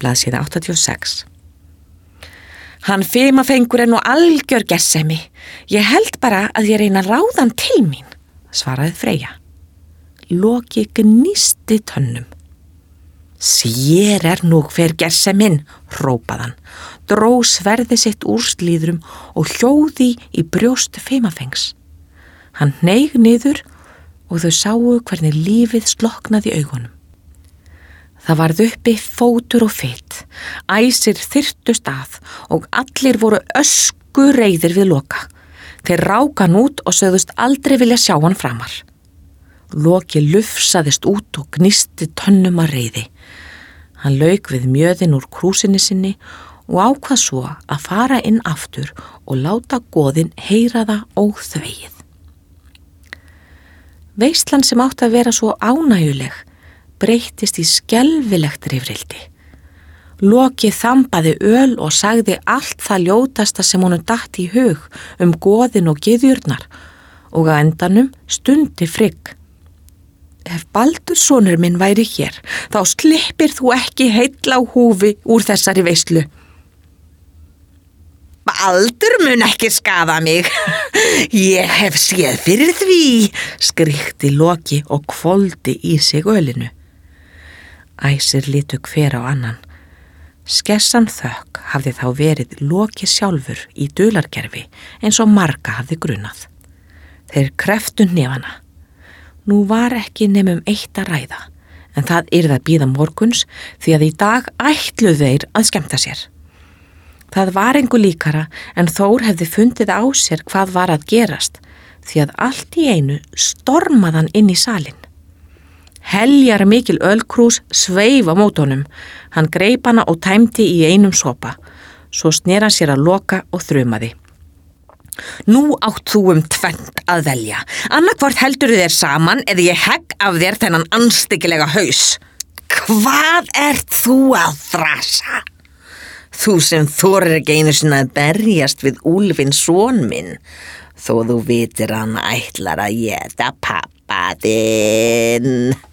blaðsíða 86. Hann fimafengur nú algjör gessemi. Ég held bara að ég reyna að ráða hann til mín, svaraði Freyja. Loki gnísti tönnum. Sér nú hver gesseminn, hrópaði hann, dró sverði sitt úr slíðrum og hljóði í brjóst fimafengs. Hann hneig niður og þau sáu hvernig lífið sloknaði í augunum. Það varð uppi fótur og fit, æsir þyrtust að og allir voru öskureiðir við Loka. Þeir ráku hann út og sögðust aldrei vilja sjá hann framar. Loki lufsaðist út og gnisti tönnum að reiði. Hann lauk við mjöðin úr krúsinni sinni og ákvað svo að fara inn aftur og láta goðin heyra það óþvegið. Veislan sem átti að vera svo ánægjuleg breyttist í skelfilegt rifrildi. Loki þambaði öl og sagði allt það ljótasta sem honum datt í hug goðin og gyðjurnar og á endanum stundi Frigg. Ef Baldur sonur minn væri hér, þá slippir þú ekki heill á húfi úr þessari veislu. Baldur mun ekki skaða mig. Ég hef séð fyrir því, skríkti Loki og hvolfdi í sig ölinu. Æsir litu hver á annan. Skessan þökk hafði þá verið Loki sjálfur í dulargerfi eins og marga hafði grunað. Þeir kreftu hnefana. Nú var ekki nema eitt að ræða, en það yrði að bíða morguns því að í dag ætluðu þeir að skemmta sér. Það var engu líkara en Þór hefði fundið á sér hvað var að gerast því að allt í einu stormaði hann inn í salinn. Heljar mikil ölkrús sveif á móti honum. Hann greip hana og tæmdi í einum sopa. Svo sneri hann sér að Loka og þrumaði. Nú átt þú tvennt að velja. Annarkvort heldurðu þér saman eða ég hegg af þér þennan andstyggilega haus. Hvað ert þú að þrasa? Þú sem þorir ekki einu sinni að berjast við úlfinn son minn, þó þú vitir hann ætlar að éta pappa þinn.